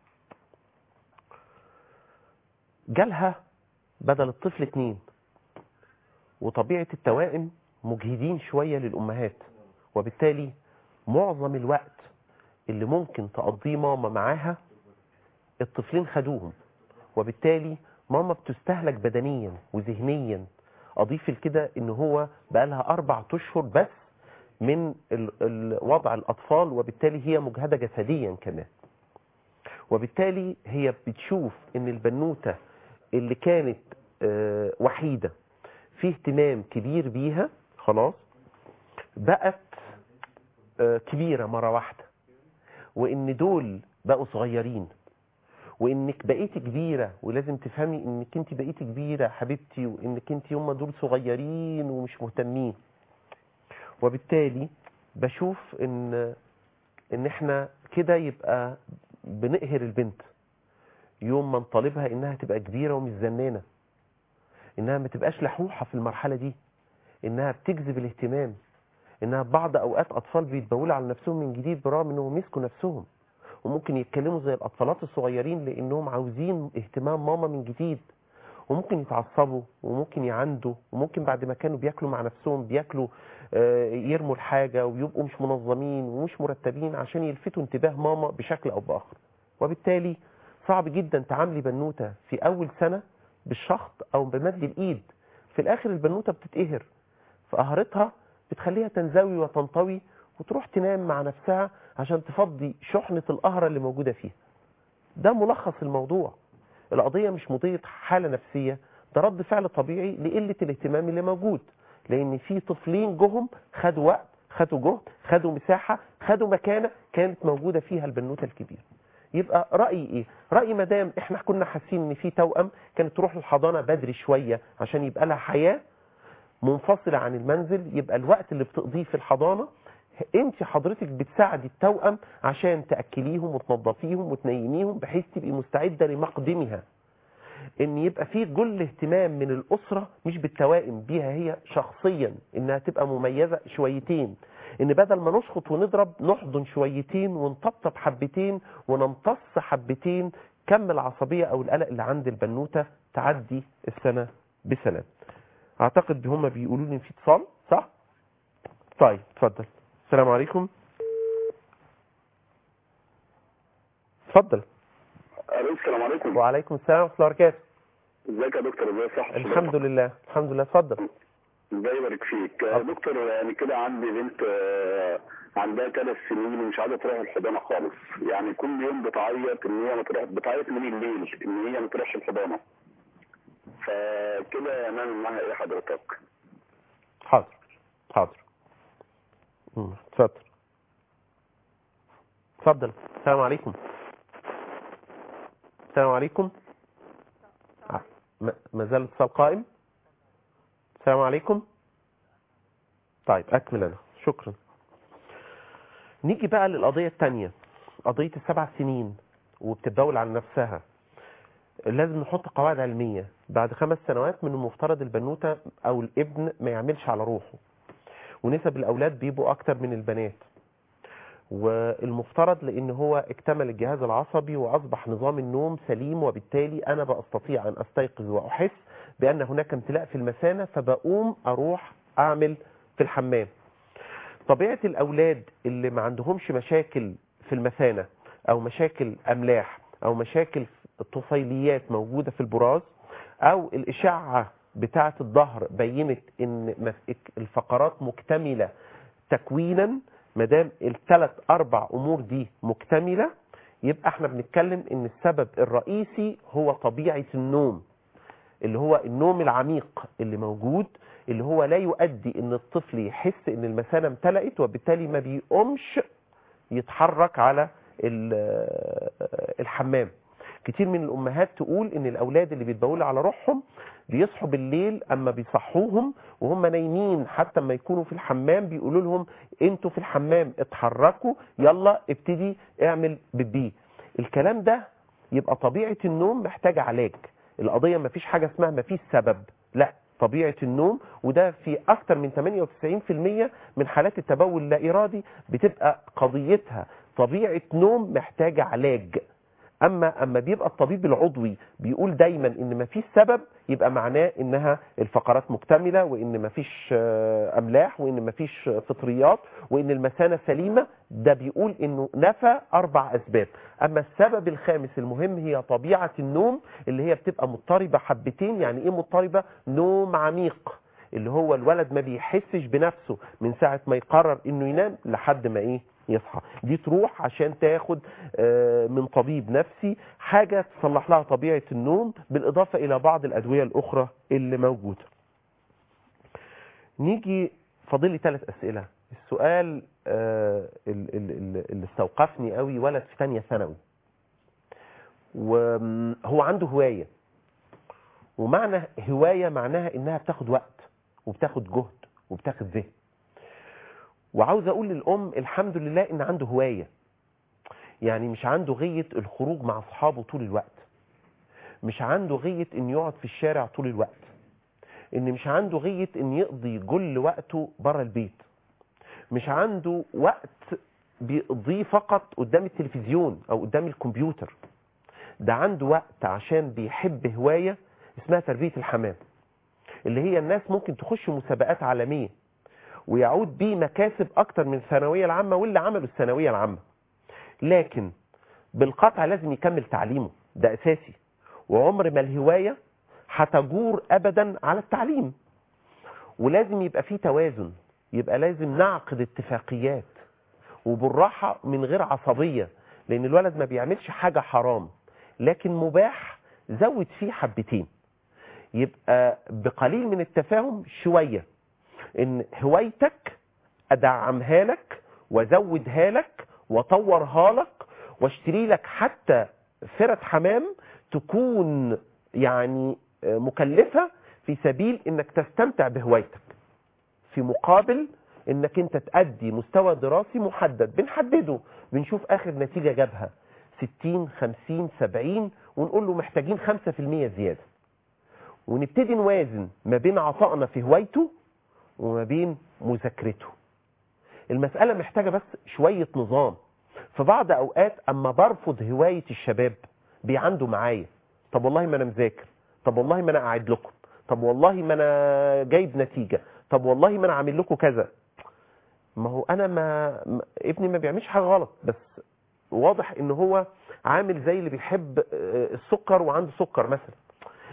جالها بدل الطفل 2، وطبيعة التوائم مجهدين شوية للأمهات، وبالتالي معظم الوقت اللي ممكن تقضيه ماما معاها الطفلين خدوهم، وبالتالي ماما بتستهلك بدنيا وذهنيا. أضيف لكده إن هو بقالها 4 أشهر بس من وضع الأطفال، وبالتالي هي مجهدة جسديا كمان. وبالتالي هي بتشوف إن البنوتة اللي كانت وحيدة فيه اهتمام كبير بيها، خلاص بقت كبيرة مرة واحدة، وإن دول بقوا صغيرين، وانك بقيتي كبيره، ولازم تفهمي انك انت بقيتي كبيره حبيبتي، وانك انت هم دول صغيرين ومش مهتمين. وبالتالي بشوف ان احنا كده يبقى بنقهر البنت يوم ما نطالبها انها تبقى كبيره ومش زنانه، انها ما تبقاش لحوحه في المرحله دي، انها بتجذب الاهتمام، انها بعض اوقات اطفال بيتبولوا على نفسهم من جديد برغم انهم مسكوا نفسهم، وممكن يتكلموا زي الأطفالات الصغيرين لأنهم عاوزين اهتمام ماما من جديد، وممكن يتعصبوا وممكن يعندوا، وممكن بعد ما كانوا بياكلوا مع نفسهم بياكلوا يرموا الحاجة ويبقوا مش منظمين ومش مرتبين عشان يلفتوا انتباه ماما بشكل أو بآخر. وبالتالي صعب جدا تعاملي بنوتة في أول سنة بالشخط أو بمد الإيد، في الآخر البنوتة بتتقهر، فقهرتها بتخليها تنزوي وتنطوي وتروح تنام مع نفسها عشان تفضي شحنة القهرة اللي موجودة فيها. ده ملخص الموضوع. القضية مش قضية حالة نفسية، ده رد فعل طبيعي لقلة الاهتمام اللي موجود، لأن في طفلين جهم خدوا وقت، خدوا جهد، خدوا مساحة، خدوا مكانة كانت موجودة فيها البنوتة الكبيرة. يبقى رأيي إيه؟ رأيي مدام إحنا كنا حاسين إن في توأم كانت تروح الحضانة بدري شوية عشان يبقى لها حياة منفصلة عن المنزل، يبقى الوقت اللي بتقضيه في الحضانة انت حضرتك بتساعدي التوأم عشان تأكليهم وتنظفيهم وتنيميهم بحيث تبقي مستعدة لمقدمها. ان يبقى في كل اهتمام من الأسرة مش بالتوائم بيها هي شخصيا، انها تبقى مميزة شويتين، ان بدل ما نشخط ونضرب نحضن شويتين ونطبطب حبتين ونمتص حبتين، كم العصبية او القلق اللي عند البنوتة تعدي السنة بسلام. اعتقد هم بيقولوا لي في اتصال صح؟ طيب اتفضل. السلام عليكم. اتفضل. السلام عليكم. وعليكم السلام ورحمه الله وبركاته. ازيك يا دكتور؟ ازاي صح؟ الحمد لله الحمد لله. اتفضل. الله يبارك فيك يا دكتور. يعني كده عندي بنت عندها 3 سنين ومش عايزه تروح الحضانه خالص. يعني كل يوم بتعيط ان هي ما تروح، بتعيط من الليل ان هي ما تروحش الحضانه. فكده نعمل معاها ايه حضرتك؟ حاضر حاضر. اتفضل اتفضل. السلام عليكم. السلام عليكم. ما زال الاتصال قائم. السلام عليكم. طيب اكمل انا. شكرا. نيجي بقى للقضية الثانية، قضية ال7 سنين وبتتداول على نفسها. لازم نحط قواعد علمية. بعد 5 سنوات من المفترض البنوتة او الابن ما يعملش على روحه، ونسب الاولاد بيبقوا اكتر من البنات، والمفترض لان هو اكتمل الجهاز العصبي واصبح نظام النوم سليم، وبالتالي انا بستطيع ان استيقظ واحس بان هناك امتلاء في المثانة، فبقوم اروح اعمل في الحمام. طبيعة الاولاد اللي ما عندهمش مشاكل في المثانة او مشاكل املاح او مشاكل طفيليات موجودة في البراز، او الاشعة بتاعة الظهر بينت ان الفقرات مكتملة تكوينا، مادام ال3 4 امور دي مكتملة، يبقى احنا بنتكلم ان السبب الرئيسي هو طبيعة النوم، اللي هو النوم العميق اللي موجود، اللي هو لا يؤدي ان الطفل يحس ان المثانة امتلأت، وبالتالي ما بيقومش يتحرك على الحمام. كتير من الامهات تقول ان الاولاد اللي بيتبولوا على روحهم بيصحوا بالليل، اما بيصحوهم وهم نايمين حتى اما يكونوا في الحمام بيقولوا لهم انتوا في الحمام اتحركوا، يلا ابتدي اعمل بيبي. الكلام ده يبقى طبيعة النوم محتاجة علاج. القضية ما فيش حاجة اسمها ما فيش سبب، لا، طبيعة النوم، وده في اكتر من 98% من حالات التبول اللا ارادي بتبقى قضيتها طبيعة نوم محتاجة علاج. اما بيبقى الطبيب العضوي بيقول دايما ان مفيش سبب، يبقى معناه انها الفقرات مكتملة، وان مفيش املاح، وان مفيش فطريات، وان المثانة سليمة. ده بيقول انه نفى 4 اسباب. اما السبب الخامس المهم هي طبيعة النوم اللي هي بتبقى مضطربة حبتين. يعني ايه مضطربة؟ نوم عميق، اللي هو الولد ما بيحسش بنفسه من ساعة ما يقرر انه ينام لحد ما ايه يصحى. دي تروح عشان تاخد من طبيب نفسي حاجة تصلح لها طبيعة النوم، بالإضافة إلى بعض الأدوية الأخرى اللي موجودة. نيجي فاضل 3 أسئلة. السؤال اللي استوقفني قوي، ولد في 2 ثانوي وهو عنده هواية، ومعنى هواية معناها إنها بتاخد وقت وبتاخد جهد وبتاخد ذهن. وعاوز اقول للام الحمد لله ان عنده هواية، يعني مش عنده غية الخروج مع اصحابه طول الوقت، مش عنده غية ان يقعد في الشارع طول الوقت، ان مش عنده غية ان يقضي كل وقته بره البيت، مش عنده وقت بيقضيه فقط قدام التلفزيون او قدام الكمبيوتر. ده عنده وقت عشان بيحب هواية اسمها تربية الحمام، اللي هي الناس ممكن تخش مسابقات عالمية ويعود بيه مكاسب اكتر من الثانوية العامة واللي عملوا الثانوية العامة، لكن بالقطع لازم يكمل تعليمه، ده اساسي. وعمر ما الهواية هتجور ابدا على التعليم، ولازم يبقى فيه توازن، يبقى لازم نعقد اتفاقيات وبالراحة من غير عصبية، لان الولد ما بيعملش حاجة حرام لكن مباح، زود فيه حبتين، يبقى بقليل من التفاهم شوية، ان هوايتك ادعمها لك وازودها لك واطورها لك واشتري لك حتى فرد حمام تكون يعني مكلفة في سبيل انك تستمتع بهوايتك، في مقابل انك انت تأدي مستوى دراسي محدد بنحدده، بنشوف اخر نتيجة جابها 60 50 70 ونقول له محتاجين 5% زيادة، ونبتدي نوازن ما بين عطائنا في هوايته وما بين مذاكرته. المسألة محتاجة بس شوية نظام. في بعض أوقات أما برفض هواية الشباب بيعندوا معايا، طب والله ما أنا مذاكر، طب والله ما أنا قاعد لكم، طب والله ما أنا جايب نتيجة، طب والله ما أنا عامل لكم كذا. ما هو أنا ابني ما بيعملش حاجة غلط، بس واضح إن هو عامل زي اللي بيحب السكر وعنده سكر مثلا.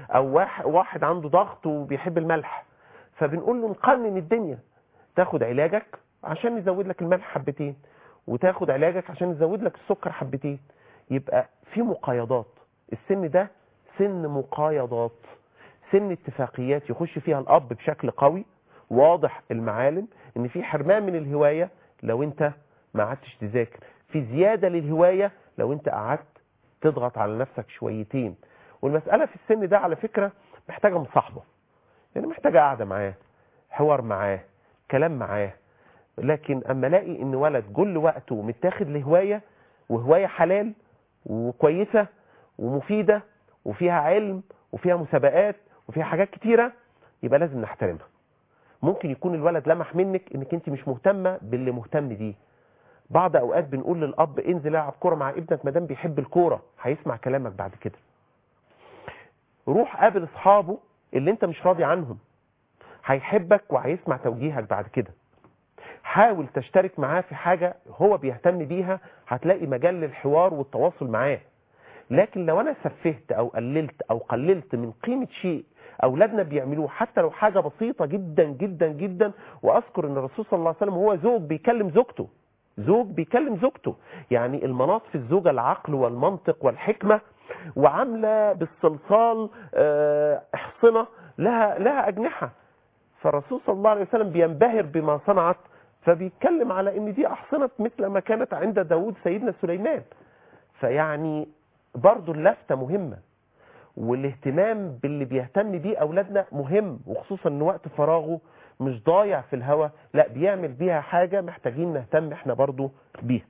او واحد عنده ضغط وبيحب الملح، فبنقول له نقنن الدنيا، تاخد علاجك عشان نزود لك الملح حبتين، وتاخد علاجك عشان نزود لك السكر حبتين. يبقى في مقايضات. السن ده سن مقايضات، سن اتفاقيات يخش فيها الاب بشكل قوي واضح المعالم ان في حرمان من الهوايه لو انت ما قعدتش تذاكر، في زياده للهوايه لو انت قعدت تضغط على نفسك شويتين. والمساله في السن ده على فكره محتاجه مصاحبه، يعني محتاجه قاعده معاه، حوار معاه، كلام معاه. لكن اما الاقي ان ولد كل وقته متاخد لهوايه، وهوايه حلال وكويسه ومفيده وفيها علم وفيها مسابقات وفيها حاجات كتيره، يبقى لازم نحترمها. ممكن يكون الولد لمح منك انك انت مش مهتمه باللي مهتم بيه. بعض اوقات بنقول للاب انزل العب كوره مع ابنك ما دام بيحب الكوره، هيسمع كلامك بعد كده. روح قابل اصحابه اللي انت مش راضي عنهم، هيحبك وهيسمع توجيهك بعد كده. حاول تشترك معاه في حاجه هو بيهتم بيها، هتلاقي مجال للحوار والتواصل معاه. لكن لو انا سفهت او قللت من قيمه شيء اولادنا بيعملوه حتى لو حاجه بسيطه جدا جدا جدا، واذكر ان الرسول صلى الله عليه وسلم هو زوج بيكلم زوجته، زوج بيكلم زوجته، يعني المناط في الزوجه العقل والمنطق والحكمه، وعامله بالصلصال احصنه لها اجنحه. فالرسول صلى الله عليه وسلم بينبهر بما صنعت، فبيتكلم على ان دي احصنه مثل ما كانت عند داود سيدنا سليمان. فيعني برضو اللفتة مهمة، والاهتمام باللي بيهتم بيه أولادنا مهم، وخصوصا ان وقت فراغه مش ضايع في الهوا، لا بيعمل بيها حاجة محتاجين نهتم احنا برضو بيها.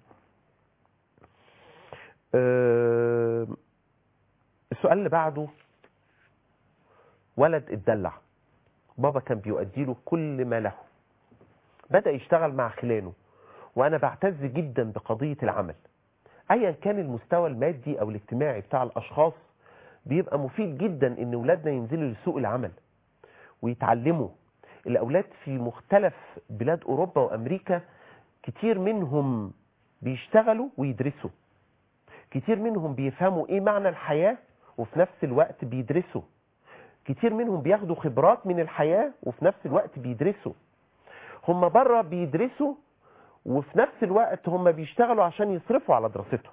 السؤال اللي بعده، ولد اتدلع، بابا كان بيؤدي له كل ما له، بدأ يشتغل مع خلانه، وأنا بعتز جدا بقضية العمل ايا كان المستوى المادي او الاجتماعي بتاع الاشخاص. بيبقى مفيد جدا ان اولادنا ينزلوا لسوق العمل ويتعلموا. الاولاد في مختلف بلاد اوروبا وامريكا كتير منهم بيشتغلوا ويدرسوا، كتير منهم بيفهموا ايه معنى الحياة وفي نفس الوقت بيدرسوا، كتير منهم بياخدوا خبرات من الحياة وفي نفس الوقت بيدرسوا. هم بره بيدرسوا وفي نفس الوقت هم بيشتغلوا عشان يصرفوا على دراستهم.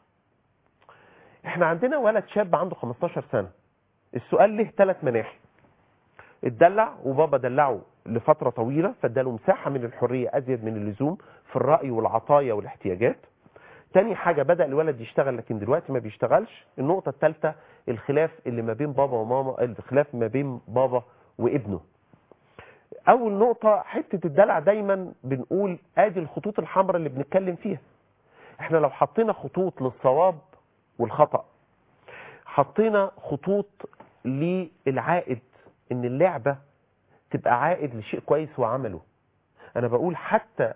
احنا عندنا ولد شاب عنده 15 سنة، السؤال له 3 مناحي. اتدلع وبابا دلعه لفترة طويلة فاداله مساحة من الحرية أزيد من اللزوم في الرأي والعطايا والاحتياجات. تاني حاجة بدأ الولد يشتغل لكن دلوقتي ما بيشتغلش. النقطة الثالثة الخلاف اللي ما بين بابا وماما، الخلاف ما بين بابا وابنه. اول نقطة حتة الدلع، دايما بنقول ادي الخطوط الحمراء اللي بنتكلم فيها. احنا لو حطينا خطوط للصواب والخطأ، حطينا خطوط للعائد ان اللعبة تبقى عائد لشيء كويس وعمله. انا بقول حتى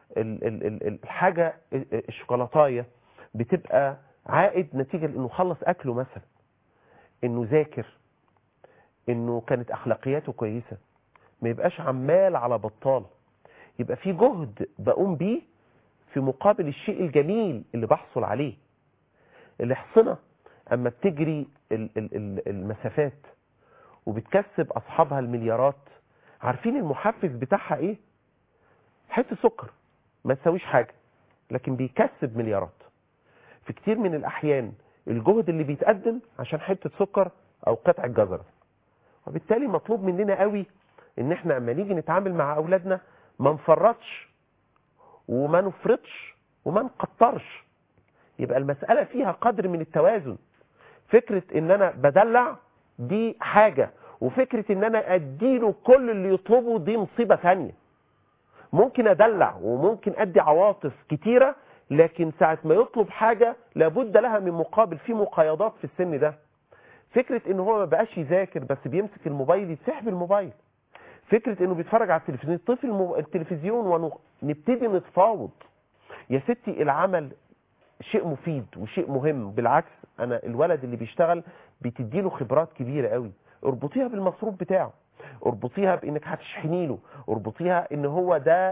الحاجة الشوكولاتاية بتبقى عائد نتيجة لانه خلص اكله مثلا، انه ذاكر، انه كانت اخلاقياته كويسة، ما يبقاش عمال على بطال، يبقى في جهد بقوم بيه في مقابل الشيء الجميل اللي بحصل عليه. الحصنة اما بتجري المسافات وبتكسب اصحابها المليارات، عارفين المحفز بتاعها ايه؟ حته سكر ما تساويش حاجة لكن بيكسب مليارات. في كتير من الاحيان الجهد اللي بيتقدم عشان حته سكر او قطع جزرة، وبالتالي مطلوب مننا قوي ان احنا اما نيجي نتعامل مع اولادنا ما نفرطش وما نفرطش وما نقطرش، يبقى المسألة فيها قدر من التوازن. فكرة ان انا بدلع دي حاجة، وفكرة ان انا اديله كل اللي يطلبه دي مصيبة ثانية. ممكن ادلع وممكن ادي عواطف كتيرة، لكن ساعة ما يطلب حاجة لابد لها من مقابل. في مقايضات في السن ده. فكرة ان هو ما بقاش يذاكر بس بيمسك الموبايل يتسحب الموبايل، فكرة انه بيتفرج على التلفزيون يطفي التلفزيون ونبتدي نتفاوض. يا ستي العمل شيء مفيد وشيء مهم، بالعكس انا الولد اللي بيشتغل بتديله خبرات كبيرة قوي. اربطيها بالمصروف بتاعه، اربطيها بانك هتشحني له، اربطيها ان هو ده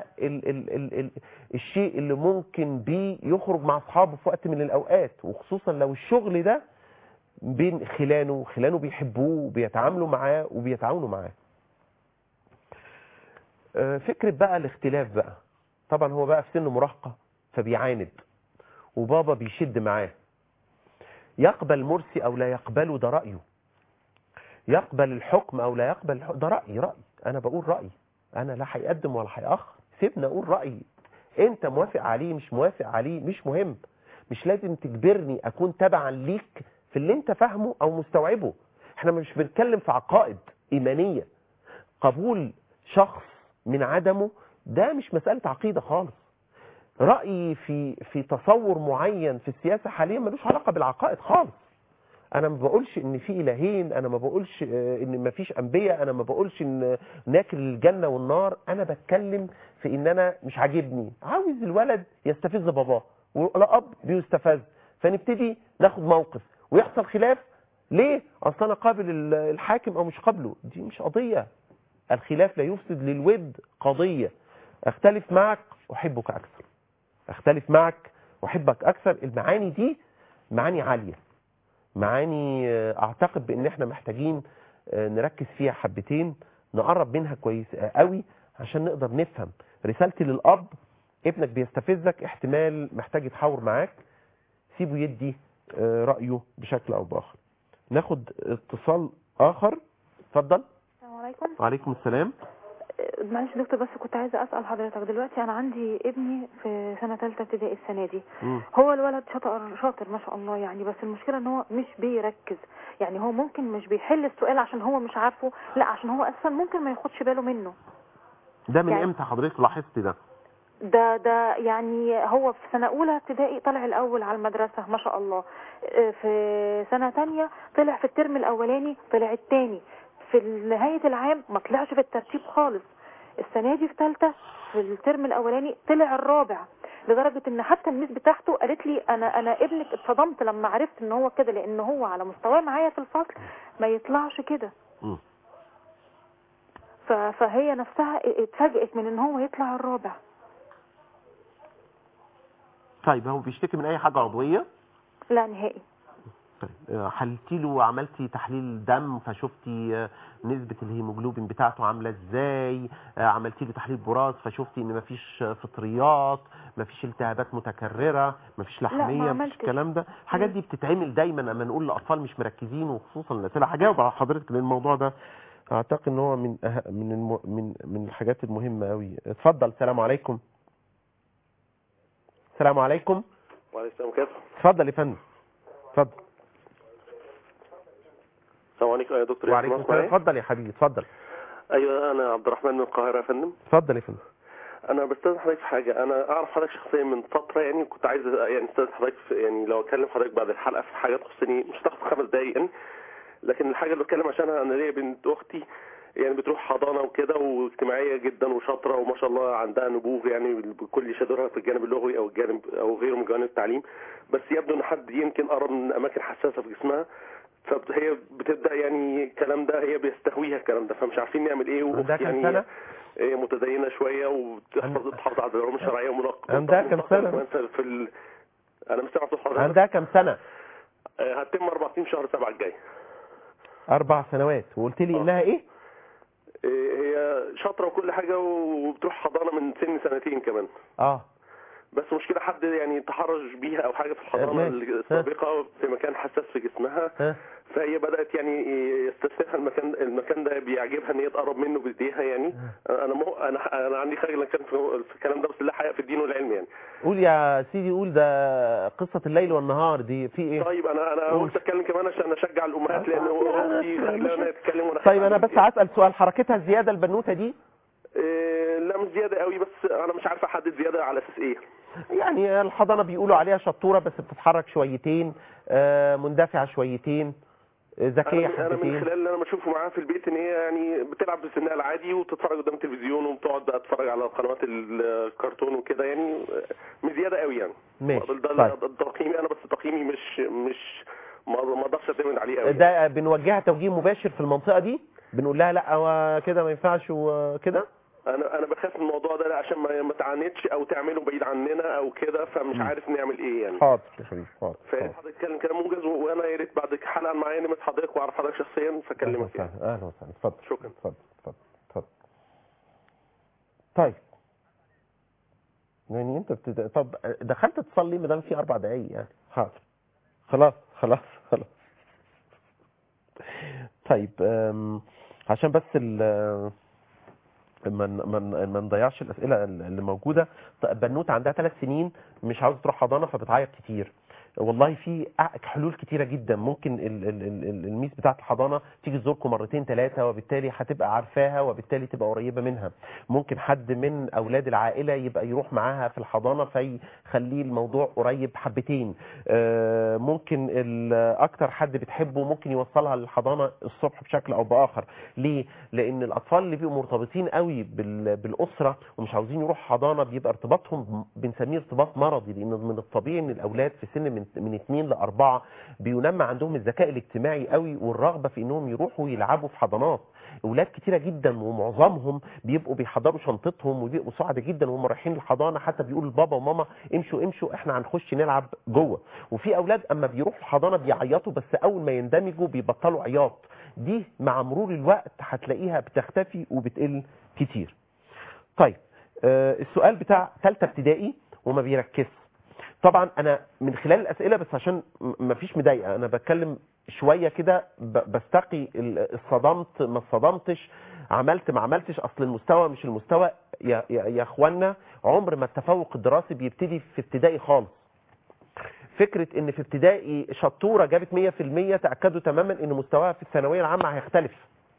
الشيء اللي ممكن بيه يخرج مع اصحابه في وقت من الاوقات، وخصوصا لو الشغل ده بين خلانه بيحبوه وبيتعاملوا معاه وبيتعاونوا معاه. فكرة بقى الاختلاف بقى، طبعا هو بقى في سن مراهقة فبيعاند وبابا بيشد معاه. يقبل مرسي او لا يقبله ده رأيه، يقبل الحكم او لا يقبل الحكم ده رأيي. انا بقول رأيي، انا لا هيقدم ولا هيأخر، سيبني اقول رأيي. انت موافق عليه مش موافق عليه مش مهم، مش لازم تجبرني اكون تبعا ليك في اللي انت فاهمه او مستوعبه. احنا مش بنتكلم في عقائد ايمانية. قبول شخص من عدمه ده مش مسألة عقيدة خالص. رأيي في تصور معين في السياسة حاليا ملوش علاقة بالعقائد خالص. انا ما بقولش ان في الهين، انا ما بقولش ان ما فيش انبياء، انا ما بقولش ان ناكل الجنة والنار. انا بتكلم في ان انا مش عاجبني، عاوز الولد يستفز باباه والاب بيستفز، فنبتدي ناخد موقف ويحصل خلاف. ليه؟ اصلا انا قابل الحاكم او مش قابله، دي مش قضية. الخلاف لا يفسد للود قضية. اختلف معك احبك اكثر، اختلف معك واحبك اكثر. المعاني دي معاني عالية، معاني اعتقد بان احنا محتاجين نركز فيها حبتين، نقرب منها كويس قوي عشان نقدر نفهم. رسالتي للاب، ابنك بيستفزك، احتمال محتاج يتحاور معاك، سيبه يدي رأيه بشكل او باخر. ناخد اتصال اخر. اتفضل. السلام عليكم. وعليكم السلام. معلش دكتور، بس كنت عايزه اسال حضرتك دلوقتي. انا عندي ابني في سنه ثالثه ابتدائي السنه دي. هو الولد شاطر ما شاء الله يعني، بس المشكله ان هو مش بيركز. يعني هو ممكن مش بيحل السؤال عشان هو مش عارفه، لا عشان هو اساسا ممكن ما ياخدش باله منه. ده من امتى حضرتك لاحظت ده؟ ده يعني هو في سنه اولى ابتدائي طلع الاول على المدرسه ما شاء الله، في سنه ثانيه طلع في الترم الاولاني طلع الثاني، في نهاية العام ما طلعش في الترتيب خالص. السنة دي في ثالثة في الترم الأولاني طلع الرابع، لدرجة ان حتى الميس بتاعته قالت لي انا ابنك اتصدمت لما عرفت ان هو كده، لان هو على مستواه معايا في الفصل ما يطلعش كده. فهي نفسها اتفاجئت من ان هو يطلع الرابع. طيب هو بيشتكي من اي حاجة عضوية؟ لا نهائي. حلتي له وعملتي تحليل دم فشفتي نسبة الهيموجلوبين بتاعته عاملة ازاي؟ عملتي له تحليل براز فشفتي ان مفيش فطريات، مفيش التهابات متكررة، مفيش لحمية، مفيش الكلام ده. الحاجات دي بتتعمل دايما لما نقول للاطفال مش مركزين، وخصوصا الاسئله. هجاوب على حضرتك لان الموضوع ده اعتقد ان هو من الحاجات المهمة قوي. اتفضل. السلام عليكم. السلام عليكم. وعليكم السلام كيف؟ اتفضل يا فندم. اتفضل. السلام عليكم يا دكتور. وعليكم السلام. اتفضل يا حبيبي اتفضل. ايوه انا عبد الرحمن من القاهره يا فندم. اتفضل يا فندم. انا بستاذن حضرتك في حاجه. انا اعرف حضرتك شخصيا من فتره يعني، كنت عايز يعني استاذن حضرتك يعني لو اكلم حضرتك بعد الحلقه في حاجه تخصني، مش هتاخد 5 دقايق يعني، لكن الحاجه اللي بتكلم عشانها انا ليا بنت اختي يعني بتروح حضانه وكده واجتماعيه جدا وشاطره وما شاء الله عندها نبوغ يعني بكل شدورها في الجانب اللغوي او الجانب او غيره من جوانب التعليم، بس يبدو ان حد يمكن قرب من اماكن حساسه في جسمها، فهي بتبدا يعني الكلام ده هي بيستهويها الكلام ده، فمش عارفين نعمل ايه. واختي يعني هي متدينه شويه وبتحافظ على العلوم الشرعيه ومنقبه. عندها كام سنه؟ انا مش سامع صوت حضرتك. عندها كام سنه؟ هتتم 24 شهر 7 الجاي. 4 سنوات. وقلت لي انها ايه؟ هي شاطره وكل حاجه وبتروح حضانه من سن 2 سنين كمان. بس مشكلة حد يعني تحرش بيها او حاجة في الحضانة السابقة في مكان حساس في جسمها، فهي بدأت يعني يستسهلها المكان ده بيعجبها ان هي تقرب منه بايديها يعني. انا عندي خجل كان في الكلام ده، بس لا حقيقة في الدين والعلم يعني. قول يا سيدي قول، ده قصة الليل والنهار دي في ايه؟ طيب انا قلت اتكلم كمان عشان اشجع الامهات، لان اختي خجلانة تتكلم وانا. طيب انا بس هسأل سؤال، حركتها زيادة البنوتة دي؟ لا مش زيادة قوي، بس انا مش عارف احدد زيادة على اساس ايه. يعني الحضانة بيقولوا عليها شطورة بس بتتحرك شويتين، مندفعة شويتين، ذكية حبتين. انا من خلال اللي انا بشوفه معاها في البيت ان هي يعني بتلعب بسنها العادي وتتفرج قدام التلفزيون وبتقعد بقى تتفرج على قنوات الكرتون وكده يعني، مش زيادة قوي يعني. ماشي. ده تقييمي انا، بس تقييمي مش ما اقدرش اعتمد عليه قوي. ده يعني بنوجهها توجيه مباشر في المنطقة دي، بنقول لها لا كده ما ينفعش وكده. انا بخاف من الموضوع ده عشان ما تعاندش او تعمله بعيد عننا او كده، فمش عارف نعمل ايه يعني. حاضر يا شريف، حاضر. فحضرتك تتكلم كلام موجز، وانا يا ريت بعد حلقه معايا نمت حضرتك واعرف حضرتك شخصيا فاكلمك يعني. اهلا وسهلا، اتفضل. شكرا. اتفضل. طيب يعني انت طب دخلت تصلي ما دام في 4 دقايق يعني. حاضر، خلاص. طيب عشان بس ما نضيعش الاسئله اللي موجوده. بنوته عندها 3 سنين مش عاوزه تروح حضانه فبتعيط كتير. والله في حلول كتيره جدا. ممكن الميس بتاعه الحضانه تيجي تزوركم 2 3 وبالتالي هتبقى عارفاها وبالتالي تبقى قريبه منها. ممكن حد من اولاد العائله يبقى يروح معاها في الحضانه فيخليه الموضوع قريب حبتين. ممكن اكتر حد بتحبه ممكن يوصلها للحضانه الصبح بشكل او باخر. ليه؟ لان الاطفال اللي بيبقوا مرتبطين قوي بالاسره ومش عاوزين يروحوا حضانه بيبقى ارتباطهم بنسميه ارتباط مرضي، لان من الطبيعي ان الاولاد في سن من 2 ل 4 بينمى عندهم الذكاء الاجتماعي قوي والرغبه في انهم يروحوا يلعبوا في حضانات. اولاد كتيره جدا ومعظمهم بيبقوا بيحضروا شنطتهم وبيبقوا سعداء جدا وهم رايحين الحضانه، حتى بيقولوا لبابا وماما امشوا احنا هنخش نلعب جوه. وفي اولاد اما بيروحوا الحضانه بيعيطوا بس اول ما يندمجوا بيبطلوا عياط. دي مع مرور الوقت هتلاقيها بتختفي وبتقل كتير. طيب السؤال بتاع ثالثه ابتدائي وما بيركزش. طبعا انا من خلال الاسئله بس عشان ما فيش مضايقه انا بتكلم شويه كده بستقي اتصدمت ما اتصدمتش عملت ما عملتش. اصل المستوى مش المستوى يا اخوانا. عمر ما التفوق الدراسي بيبتدي في ابتدائي خالص. فكره ان في ابتدائي شطوره جابت 100% تاكدوا تماما ان مستواها في الثانويه العامه هيختلف.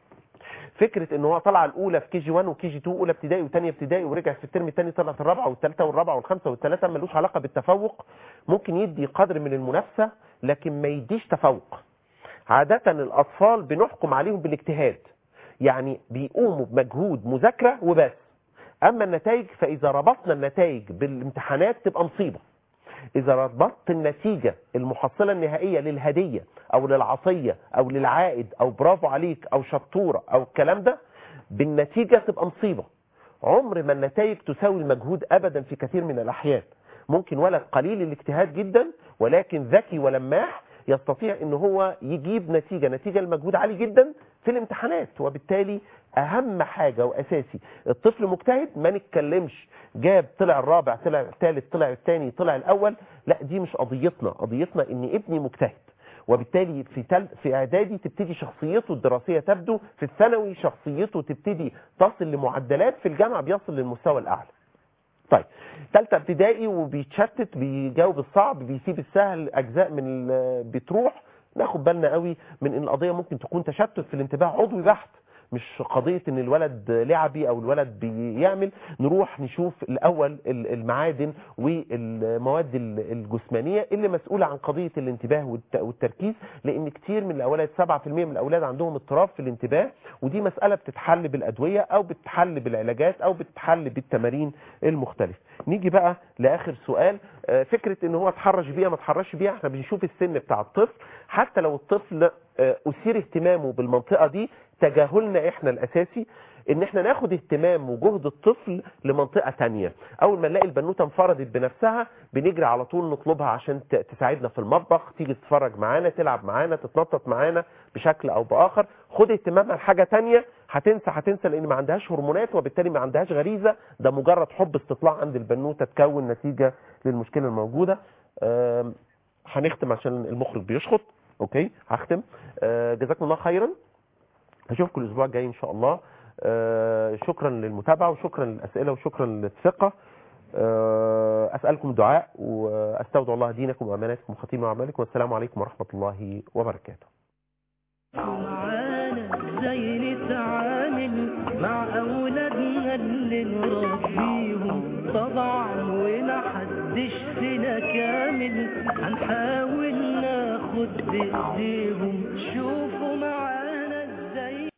فكره ان هو طلع الاولى في كي جي 1 وكي جي 2 اولى ابتدائي وثانيه ابتدائي ورجع في الترم الثاني طلعت الرابعه والثالثه والرابعه والخامسه والثالثه ملوش علاقه بالتفوق. ممكن يدي قدر من المنافسه لكن ما يديش تفوق. عاده الاطفال بنحكم عليهم بالاجتهاد، يعني بيقوموا بمجهود مذاكره وبس. اما النتائج فاذا ربطنا النتائج بالامتحانات تبقى مصيبه. إذا ربطت النتيجة المحصلة النهائية للهدية أو للعطية أو للعائد أو برافو عليك أو شطورة أو الكلام ده بالنتيجة تبقى مصيبة. عمر ما النتائج تساوي المجهود أبدا في كثير من الأحيان. ممكن ولد قليل الاجتهاد جدا ولكن ذكي ولماح يستطيع ان هو يجيب نتيجة المجهود عالي جدا في الامتحانات. وبالتالي اهم حاجة واساسي الطفل مجتهد ما نتكلمش جاب طلع الرابع طلع الثالث طلع الثاني طلع الاول، لا دي مش قضيتنا. قضيتنا ان ابني مجتهد وبالتالي في اعدادي تبتدي شخصيته الدراسية تبدو، في الثانوي شخصيته تبتدي تصل لمعدلات، في الجامعة بيصل للمستوى الاعلى. طيب ثالثه ابتدائي وبيتشتت بيجاوب الصعب بيسيب السهل اجزاء من بتروح. ناخد بالنا قوي من ان القضيه ممكن تكون تشتت في الانتباه عضوي بحت، مش قضيه ان الولد لعبي او الولد بيعمل. نروح نشوف الاول المعادن والمواد الجسمانيه اللي مسؤوله عن قضيه الانتباه والتركيز، لان كتير من الاولاد 7% من الاولاد عندهم اضطراب في الانتباه، ودي مساله بتتحل بالادويه او بتتحل بالعلاجات او بتتحل بالتمارين المختلفه. نيجي بقى لاخر سؤال، فكره ان هو اتحرش بيها ما اتحرش بيها. احنا بنشوف السن بتاع الطفل، حتى لو الطفل اثير اهتمامه بالمنطقه دي تجاهلنا احنا الاساسي ان احنا ناخد اهتمام وجهد الطفل لمنطقه ثانيه. اول ما نلاقي البنوته انفردت بنفسها بنجري على طول نطلبها عشان تساعدنا في المطبخ، تيجي تتفرج معانا، تلعب معانا، تتنطط معانا بشكل او باخر. خد اهتمامها لحاجه ثانيه، هتنسى لان ما عندهاش هرمونات وبالتالي ما عندهاش غريزه، ده مجرد حب استطلاع عند البنوته تكون نتيجه للمشكله الموجوده. هنختم عشان المخرج بيشخط. اوكي هختم. جزاكم الله خيرا، هشوفكم الاسبوع الجاي ان شاء الله. شكرا للمتابعه وشكرا للاسئله وشكرا للثقه. اسالكم الدعاء واستودع الله دينكم واماناتكم وخاتم اعمالكم، والسلام عليكم ورحمه الله وبركاته. معانا ازاي نتعامل مع اولادنا اللي نربيهم، طبعا ومحدش فينا كامل، هنحاول ناخد بايديهم. شو